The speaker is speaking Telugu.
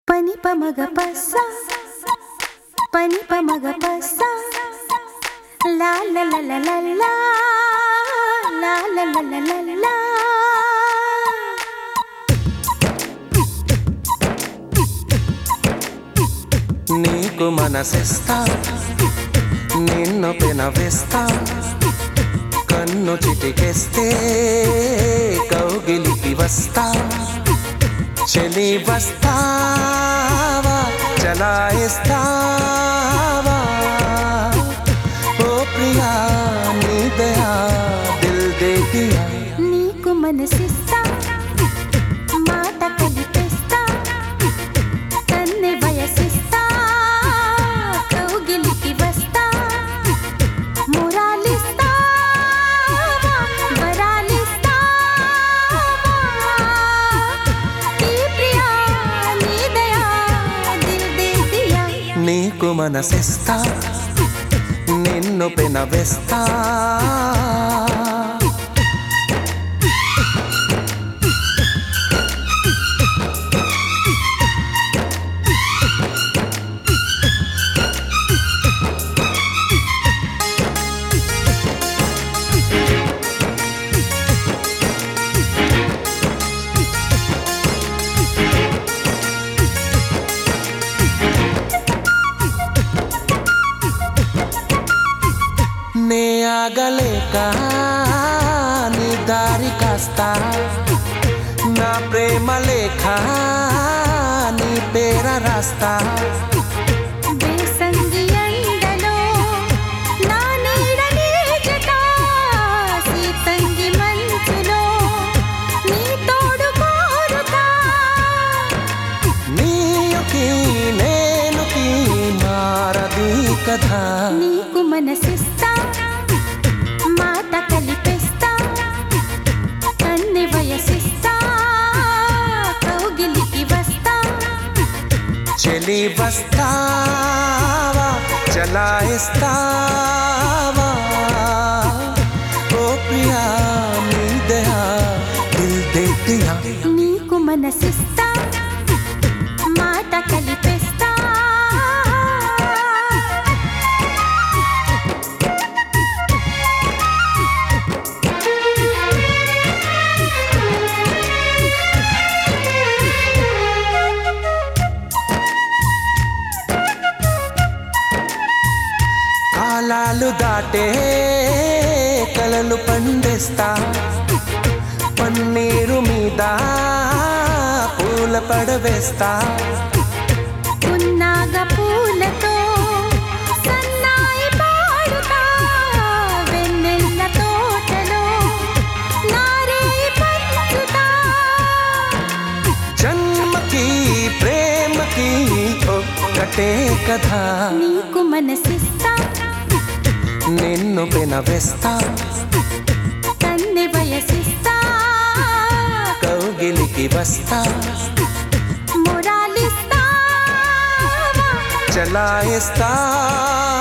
Pani pa maga passa, pani pa maga passa, la la la la la la, la la la la la la. నీకు మనసిస్తా నిన్ను పెనవేస్తా కన్ను చిటికేస్తే కౌగిలికి వస్తా చలి వస్తావా చలాయిస్తావా ఓ ప్రియా నీ దయా దిల్ దే దియా నీకు మనసిస్తా మాట కలిపేస్తా కన్నె వయసిస్తా కౌగిలికి వస్తా మురాలిస్తావా వరాలిస్తావా ఈ ప్రియా నీ దయా దిల్ దే దియా నీకు మనసిస్తా నిన్ను పెనవేస్తా నే ఆగలేక నీ దారి కాస్తా నా ప్రేమ లేఖ నీ పేర రాస్తా బేసంగి ఎండలో నా నీడ నీజట సీతంగి మంచులో నీ తోడు కోరుతా నీయుకి నేనుకి మారది కథ నీకు మనసిస్తా మాట కలిపేస్తా కన్నె వయసిస్తా కౌగిలికి వస్తా చలి వస్తావా చలాయిస్తావా ఓ ప్రియా నీ దయా దిల్ దే దియా నీకు మనసిస్తా మాట కలిపేస్తా కాలాలు దాటే కలలు పండిస్తా పన్నీరు మీద పూల పడవేస్తా పున్నాగ పూలతో సన్నాయి పాడుతా వెన్నెల్ల తోటలో నారేయి పంచుతా జన్మకి ప్రేమకి ఒక్కటే కథ నీకు మనసిస్తా నిన్ను పెనవేస్తా కన్నె వయసిస్తా కౌగిలికి వస్తా మురాలిస్తావా చలాయిస్తా